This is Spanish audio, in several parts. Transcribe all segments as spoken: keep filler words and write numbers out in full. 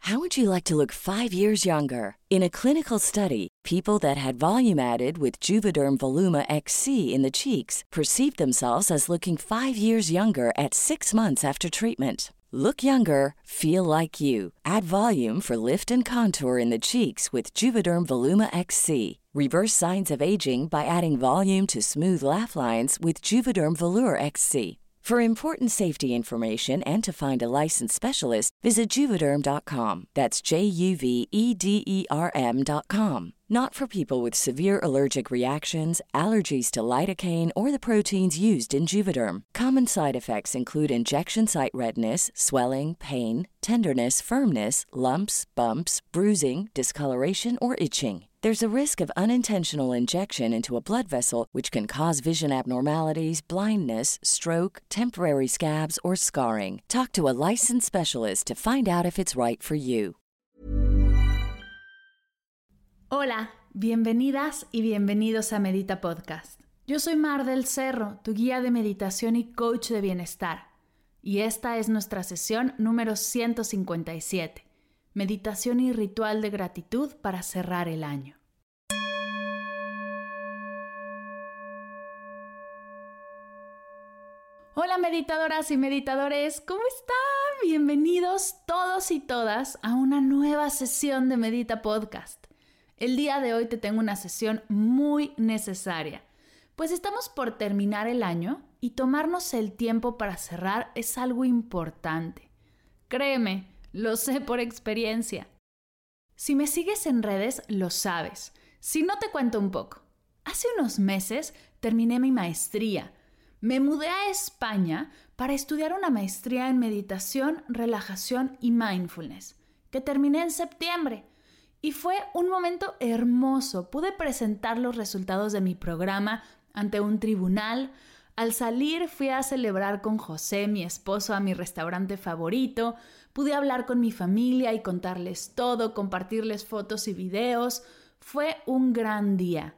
How would you like to look five years younger? In a clinical study, people that had volume added with Juvederm Voluma X C in the cheeks perceived themselves as looking five years younger at six months after treatment. Look younger, feel like you. Add volume for lift and contour in the cheeks with Juvederm Voluma X C. Reverse signs of aging by adding volume to smooth laugh lines with Juvederm Volure X C. For important safety information and to find a licensed specialist, visit Juvederm dot com. That's J U V E D E R M dot com. Not for people with severe allergic reactions, allergies to lidocaine, or the proteins used in Juvederm. Common side effects include injection site redness, swelling, pain, tenderness, firmness, lumps, bumps, bruising, discoloration, or itching. There's a risk of unintentional injection into a blood vessel, which can cause vision abnormalities, blindness, stroke, temporary scabs, or scarring. Talk to a licensed specialist to find out if it's right for you. Hola, bienvenidas y bienvenidos a Medita Podcast. Yo soy Mar del Cerro, tu guía de meditación y coach de bienestar. Y esta es nuestra sesión número ciento cincuenta y siete. Meditación y ritual de gratitud para cerrar el año. Hola meditadoras y meditadores, ¿cómo están? Bienvenidos todos y todas a una nueva sesión de Medita Podcast. El día de hoy te tengo una sesión muy necesaria, pues estamos por terminar el año y tomarnos el tiempo para cerrar es algo importante. Créeme, lo sé por experiencia. Si me sigues en redes, lo sabes. Si no, te cuento un poco. Hace unos meses terminé mi maestría. Me mudé a España para estudiar una maestría en meditación, relajación y mindfulness, que terminé en septiembre. Y fue un momento hermoso. Pude presentar los resultados de mi programa ante un tribunal. Al salir fui a celebrar con José, mi esposo, a mi restaurante favorito. Pude hablar con mi familia y contarles todo, compartirles fotos y videos. Fue un gran día.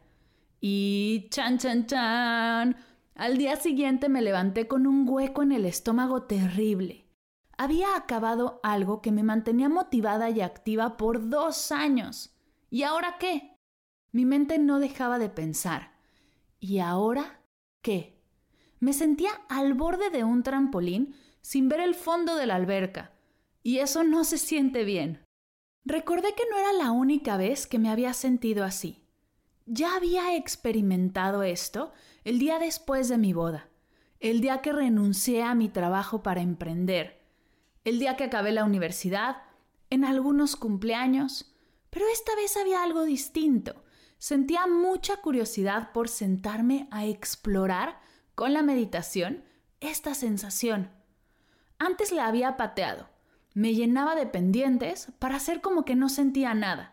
Y chan, chan, chan. Al día siguiente me levanté con un hueco en el estómago terrible. Había acabado algo que me mantenía motivada y activa por dos años. ¿Y ahora qué? Mi mente no dejaba de pensar. ¿Y ahora qué? Me sentía al borde de un trampolín sin ver el fondo de la alberca. Y eso no se siente bien. Recordé que no era la única vez que me había sentido así. Ya había experimentado esto el día después de mi boda, el día que renuncié a mi trabajo para emprender, el día que acabé la universidad, en algunos cumpleaños, pero esta vez había algo distinto. Sentía mucha curiosidad por sentarme a explorar con la meditación esta sensación. Antes la había pateado. Me llenaba de pendientes para hacer como que no sentía nada.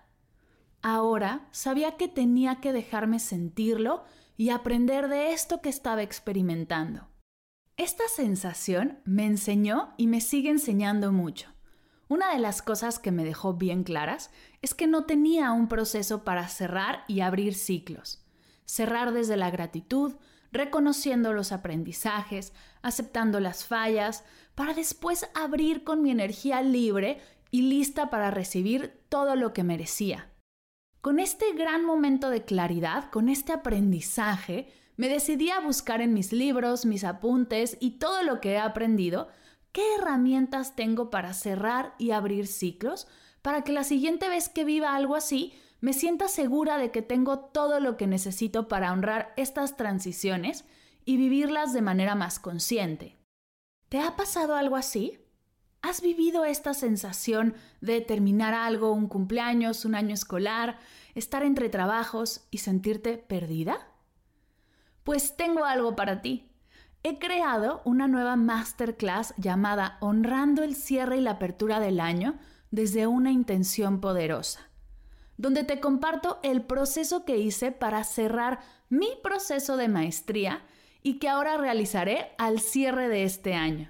Ahora sabía que tenía que dejarme sentirlo y aprender de esto que estaba experimentando. Esta sensación me enseñó y me sigue enseñando mucho. Una de las cosas que me dejó bien claras es que no tenía un proceso para cerrar y abrir ciclos. Cerrar desde la gratitud, reconociendo los aprendizajes, aceptando las fallas, para después abrir con mi energía libre y lista para recibir todo lo que merecía. Con este gran momento de claridad, con este aprendizaje, me decidí a buscar en mis libros, mis apuntes y todo lo que he aprendido, qué herramientas tengo para cerrar y abrir ciclos, para que la siguiente vez que viva algo así, me sienta segura de que tengo todo lo que necesito para honrar estas transiciones y vivirlas de manera más consciente. ¿Te ha pasado algo así? ¿Has vivido esta sensación de terminar algo, un cumpleaños, un año escolar, estar entre trabajos y sentirte perdida? Pues tengo algo para ti. He creado una nueva masterclass llamada Honrando el cierre y la apertura del año desde una intención poderosa, donde te comparto el proceso que hice para cerrar mi proceso de maestría y que ahora realizaré al cierre de este año.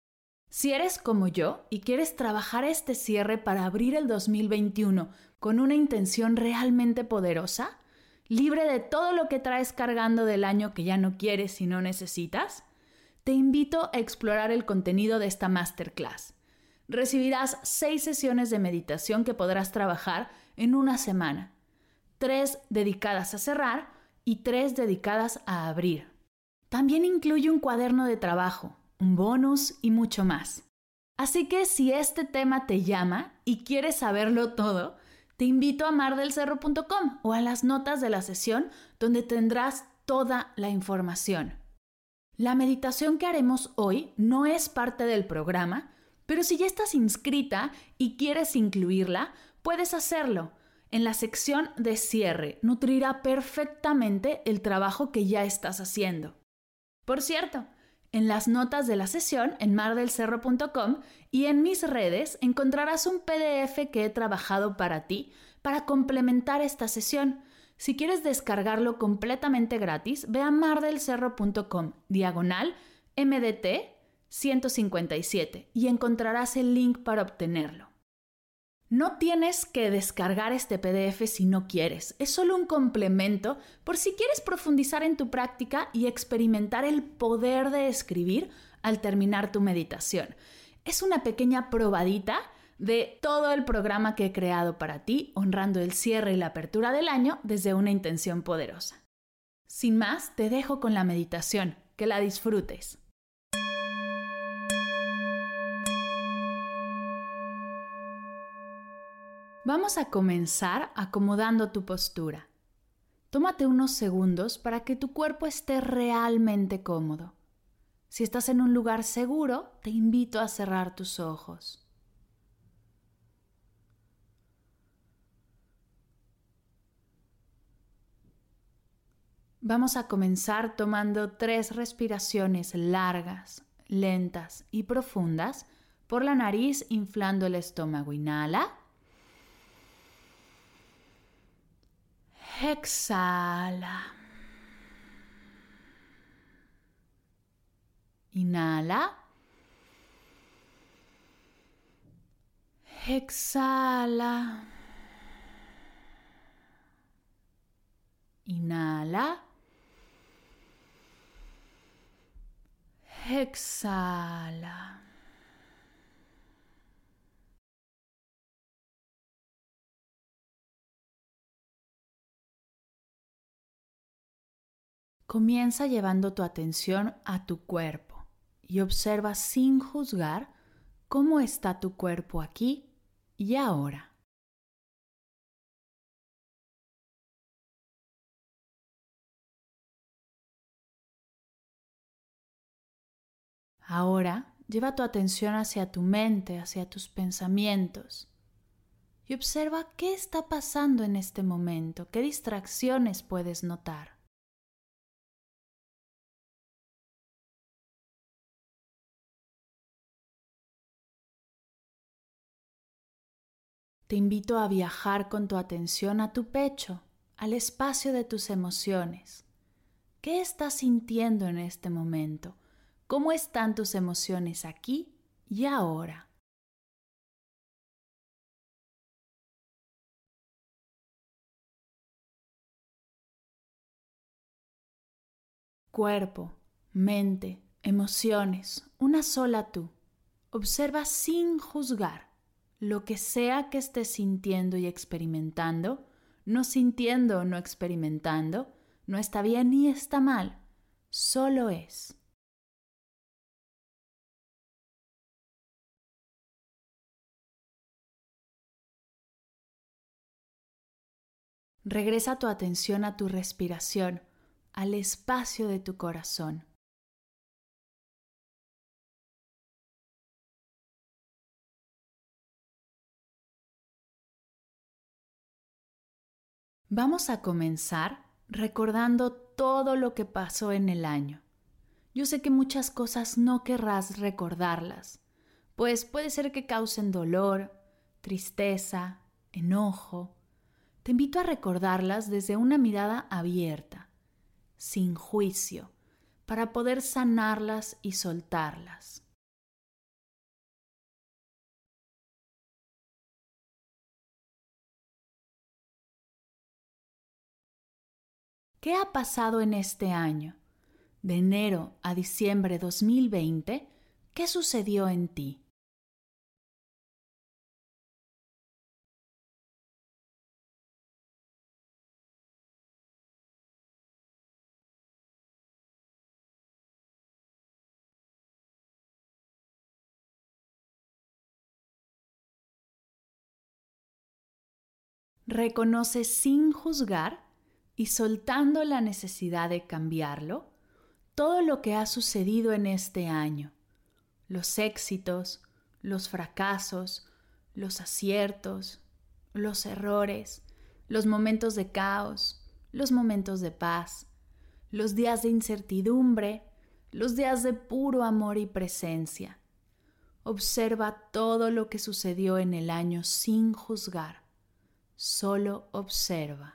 Si eres como yo y quieres trabajar este cierre para abrir el dos mil veintiuno con una intención realmente poderosa, libre de todo lo que traes cargando del año que ya no quieres y no necesitas, te invito a explorar el contenido de esta masterclass. Recibirás seis sesiones de meditación que podrás trabajar en una semana. Tres dedicadas a cerrar y tres dedicadas a abrir. También incluye un cuaderno de trabajo, un bonus y mucho más. Así que si este tema te llama y quieres saberlo todo, te invito a mar del cerro punto com o a las notas de la sesión donde tendrás toda la información. La meditación que haremos hoy no es parte del programa, pero si ya estás inscrita y quieres incluirla, puedes hacerlo. En la sección de cierre nutrirá perfectamente el trabajo que ya estás haciendo. Por cierto, en las notas de la sesión en mar del cerro punto com y en mis redes encontrarás un P D F que he trabajado para ti para complementar esta sesión. Si quieres descargarlo completamente gratis, ve a mar del cerro punto com, diagonal M D T ciento cincuenta y siete y encontrarás el link para obtenerlo. No tienes que descargar este P D F si no quieres, es solo un complemento por si quieres profundizar en tu práctica y experimentar el poder de escribir al terminar tu meditación. Es una pequeña probadita de todo el programa que he creado para ti, honrando el cierre y la apertura del año desde una intención poderosa. Sin más, te dejo con la meditación, que la disfrutes. Vamos a comenzar acomodando tu postura. Tómate unos segundos para que tu cuerpo esté realmente cómodo. Si estás en un lugar seguro, te invito a cerrar tus ojos. Vamos a comenzar tomando tres respiraciones largas, lentas y profundas por la nariz, inflando el estómago. Inhala. Exhala. Inhala. Exhala. Inhala. Exhala. Comienza llevando tu atención a tu cuerpo y observa sin juzgar cómo está tu cuerpo aquí y ahora. Ahora lleva tu atención hacia tu mente, hacia tus pensamientos y observa qué está pasando en este momento, qué distracciones puedes notar. Te invito a viajar con tu atención a tu pecho, al espacio de tus emociones. ¿Qué estás sintiendo en este momento? ¿Cómo están tus emociones aquí y ahora? Cuerpo, mente, emociones, una sola tú. Observa sin juzgar. Lo que sea que estés sintiendo y experimentando, no sintiendo o no experimentando, no está bien ni está mal, solo es. Regresa tu atención a tu respiración, al espacio de tu corazón. Vamos a comenzar recordando todo lo que pasó en el año. Yo sé que muchas cosas no querrás recordarlas, pues puede ser que causen dolor, tristeza, enojo. Te invito a recordarlas desde una mirada abierta, sin juicio, para poder sanarlas y soltarlas. ¿Qué ha pasado en este año? De enero a diciembre de dos mil veinte, ¿qué sucedió en ti? Reconoce sin juzgar y soltando la necesidad de cambiarlo, todo lo que ha sucedido en este año, los éxitos, los fracasos, los aciertos, los errores, los momentos de caos, los momentos de paz, los días de incertidumbre, los días de puro amor y presencia. Observa todo lo que sucedió en el año sin juzgar. Solo observa.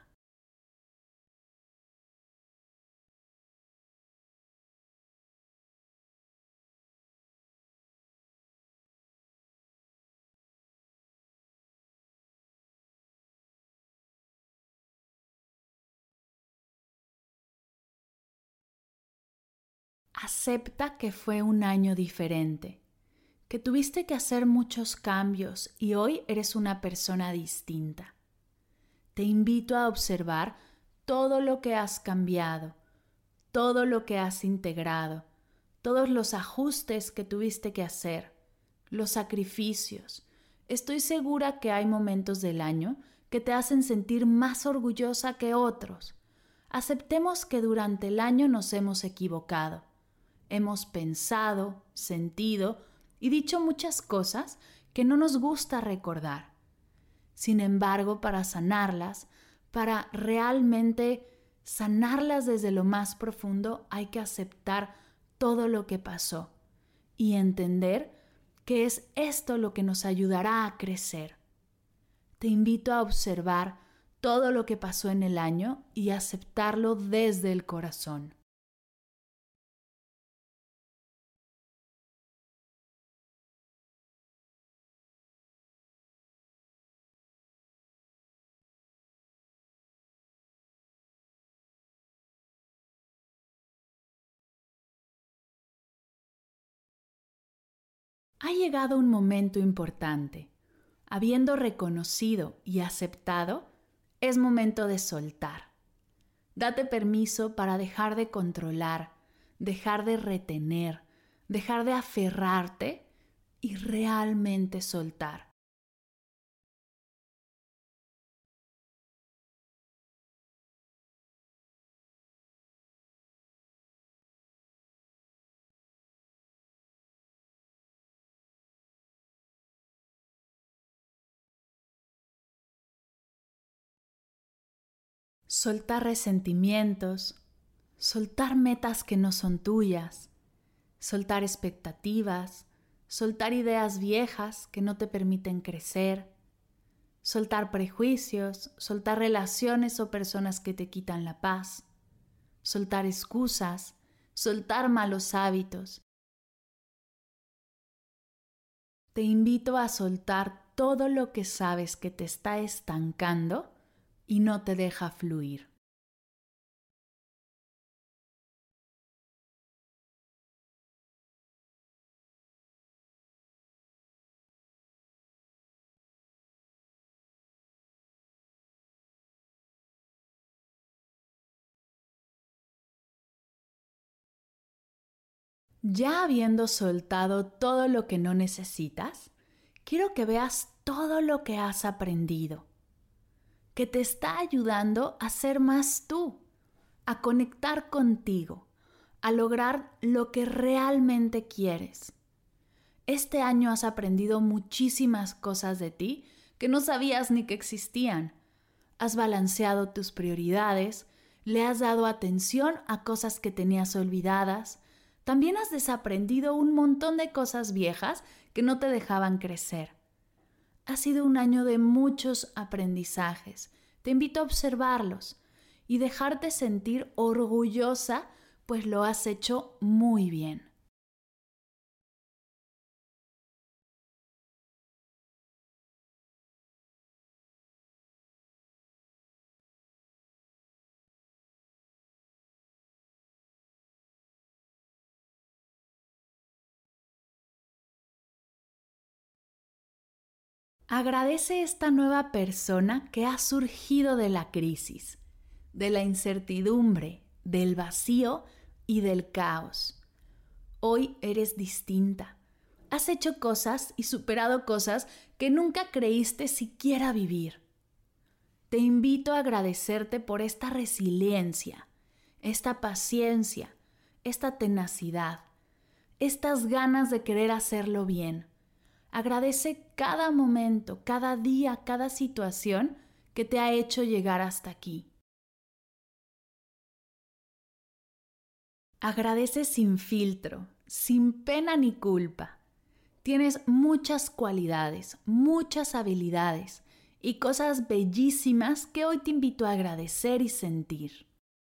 Acepta que fue un año diferente, que tuviste que hacer muchos cambios y hoy eres una persona distinta. Te invito a observar todo lo que has cambiado, todo lo que has integrado, todos los ajustes que tuviste que hacer, los sacrificios. Estoy segura que hay momentos del año que te hacen sentir más orgullosa que otros. Aceptemos que durante el año nos hemos equivocado. Hemos pensado, sentido y dicho muchas cosas que no nos gusta recordar. Sin embargo, para sanarlas, para realmente sanarlas desde lo más profundo, hay que aceptar todo lo que pasó y entender que es esto lo que nos ayudará a crecer. Te invito a observar todo lo que pasó en el año y aceptarlo desde el corazón. Ha llegado un momento importante. Habiendo reconocido y aceptado, es momento de soltar. Date permiso para dejar de controlar, dejar de retener, dejar de aferrarte y realmente soltar. Soltar resentimientos, soltar metas que no son tuyas, soltar expectativas, soltar ideas viejas que no te permiten crecer, soltar prejuicios, soltar relaciones o personas que te quitan la paz, soltar excusas, soltar malos hábitos. Te invito a soltar todo lo que sabes que te está estancando y no te deja fluir. Ya habiendo soltado todo lo que no necesitas, quiero que veas todo lo que has aprendido, que te está ayudando a ser más tú, a conectar contigo, a lograr lo que realmente quieres. Este año has aprendido muchísimas cosas de ti que no sabías ni que existían. Has balanceado tus prioridades, le has dado atención a cosas que tenías olvidadas. También has desaprendido un montón de cosas viejas que no te dejaban crecer. Ha sido un año de muchos aprendizajes. Te invito a observarlos y dejarte sentir orgullosa, pues lo has hecho muy bien. Agradece esta nueva persona que ha surgido de la crisis, de la incertidumbre, del vacío y del caos. Hoy eres distinta. Has hecho cosas y superado cosas que nunca creíste siquiera vivir. te invito a agradecerte por esta resiliencia, esta paciencia, esta tenacidad, estas ganas de querer hacerlo bien. Agradece cada momento, cada día, cada situación que te ha hecho llegar hasta aquí. Agradece sin filtro, sin pena ni culpa. Tienes muchas cualidades, muchas habilidades y cosas bellísimas que hoy te invito a agradecer y sentir.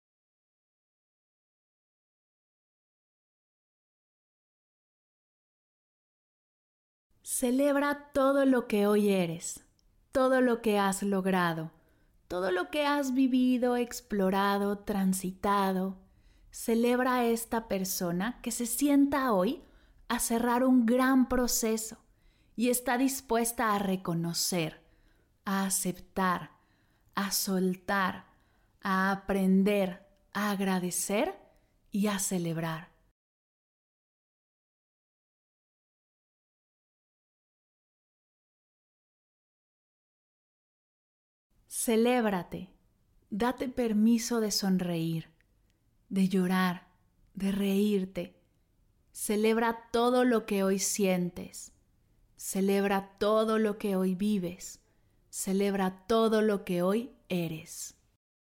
Celebra todo lo que hoy eres, todo lo que has logrado, todo lo que has vivido, explorado, transitado. Celebra a esta persona que se sienta hoy a cerrar un gran proceso y está dispuesta a reconocer, a aceptar, a soltar, a aprender, a agradecer y a celebrar. Celébrate, date permiso de sonreír, de llorar, de reírte. Celebra todo lo que hoy sientes. Celebra todo lo que hoy vives. Celebra todo lo que hoy eres.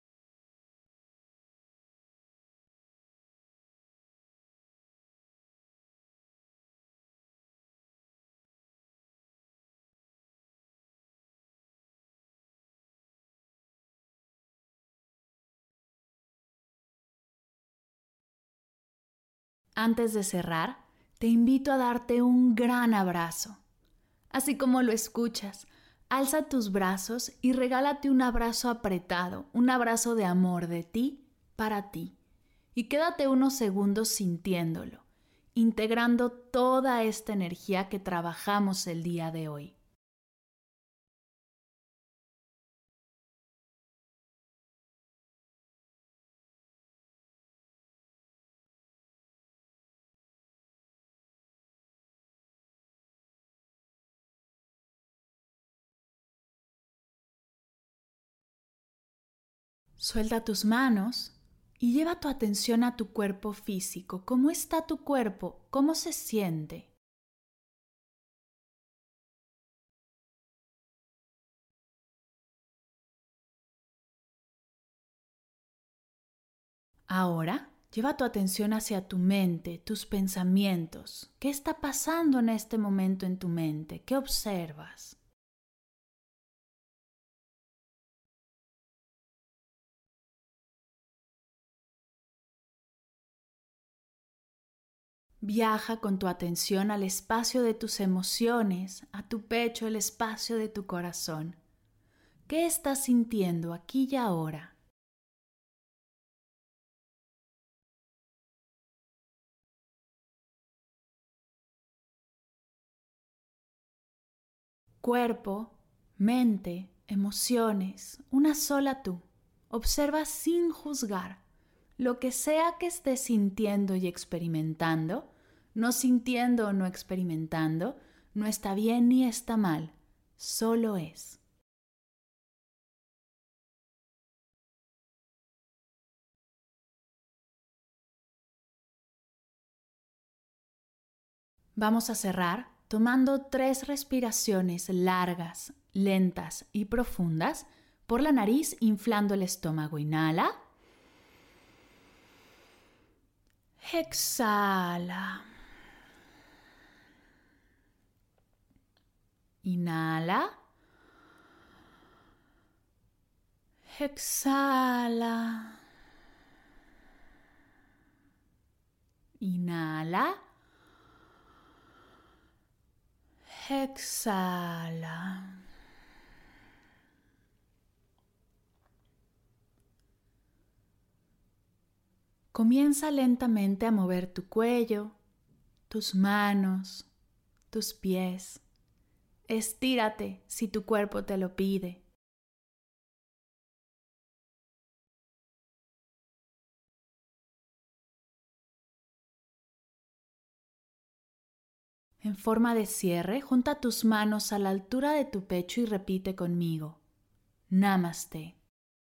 Antes de cerrar, te invito a darte un gran abrazo. Así como lo escuchas, alza tus brazos y regálate un abrazo apretado, un abrazo de amor de ti para ti. Y quédate unos segundos sintiéndolo, integrando toda esta energía que trabajamos el día de hoy. Suelta tus manos y lleva tu atención a tu cuerpo físico. ¿Cómo está tu cuerpo? ¿Cómo se siente? Ahora, lleva tu atención hacia tu mente, tus pensamientos. ¿Qué está pasando en este momento en tu mente? ¿Qué observas? Viaja con tu atención al espacio de tus emociones, a tu pecho, el espacio de tu corazón. ¿Qué estás sintiendo aquí y ahora? Cuerpo, mente, emociones, una sola tú. Observa sin juzgar. Lo que sea que estés sintiendo y experimentando, no sintiendo o no experimentando, no está bien ni está mal, solo es. Vamos a cerrar tomando tres respiraciones largas, lentas y profundas por la nariz, inflando el estómago. Inhala. Exhala. Inhala. Exhala. Inhala. Exhala. Comienza lentamente a mover tu cuello, tus manos, tus pies. Estírate si tu cuerpo te lo pide. En forma de cierre, junta tus manos a la altura de tu pecho y repite conmigo. Namaste.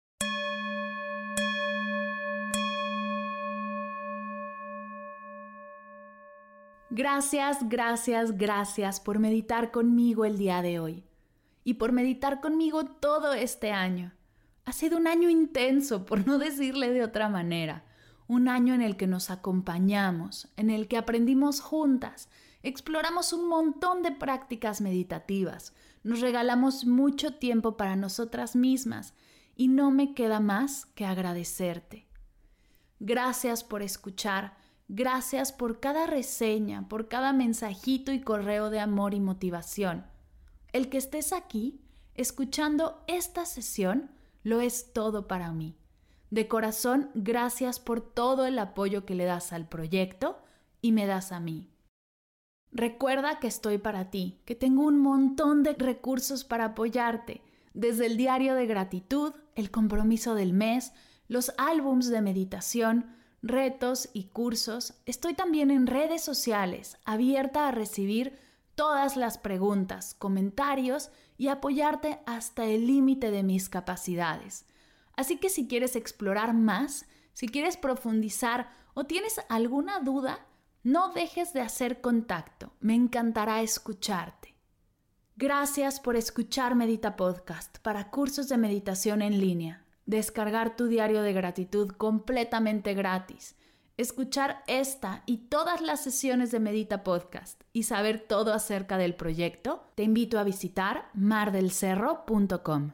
Gracias, gracias, gracias por meditar conmigo el día de hoy y por meditar conmigo todo este año. Ha sido un año intenso, por no decirle de otra manera. Un año en el que nos acompañamos, en el que aprendimos juntas, exploramos un montón de prácticas meditativas, nos regalamos mucho tiempo para nosotras mismas y no me queda más que agradecerte. Gracias por escuchar. Gracias por cada reseña, por cada mensajito y correo de amor y motivación. El que estés aquí, escuchando esta sesión, lo es todo para mí. De corazón, gracias por todo el apoyo que le das al proyecto y me das a mí. Recuerda que estoy para ti, que tengo un montón de recursos para apoyarte, desde el diario de gratitud, el compromiso del mes, los álbums de meditación, retos y cursos. Estoy también en redes sociales, abierta a recibir todas las preguntas, comentarios y apoyarte hasta el límite de mis capacidades. Así que si quieres explorar más, si quieres profundizar o tienes alguna duda, no dejes de hacer contacto. Me encantará escucharte. Gracias por escuchar Medita Podcast para cursos de meditación en línea. Descargar tu diario de gratitud completamente gratis, escuchar esta y todas las sesiones de Medita Podcast y saber todo acerca del proyecto, te invito a visitar mar del cerro punto com.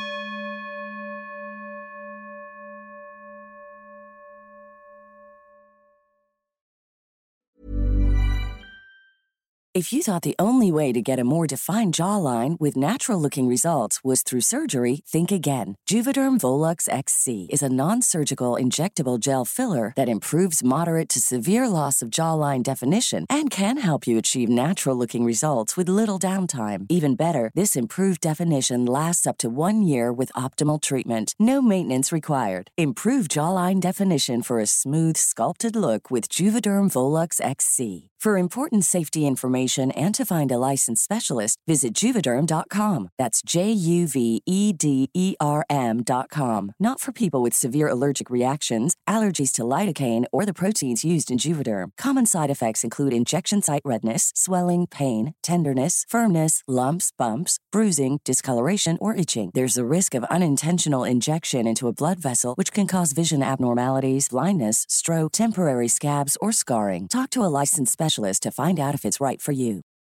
If you thought the only way to get a more defined jawline with natural-looking results was through surgery, think again. Juvederm Volux X C is a non-surgical injectable gel filler that improves moderate to severe loss of jawline definition and can help you achieve natural-looking results with little downtime. Even better, this improved definition lasts up to one year with optimal treatment. No maintenance required. Improve jawline definition for a smooth, sculpted look with Juvederm Volux X C. For important safety information and to find a licensed specialist, visit Juvederm dot com. That's J U V E D E R M dot com. Not for people with severe allergic reactions, allergies to lidocaine, or the proteins used in Juvederm. Common side effects include injection site redness, swelling, pain, tenderness, firmness, lumps, bumps, bruising, discoloration, or itching. There's a risk of unintentional injection into a blood vessel, which can cause vision abnormalities, blindness, stroke, temporary scabs, or scarring. Talk to a licensed specialist to find out if it's right for you.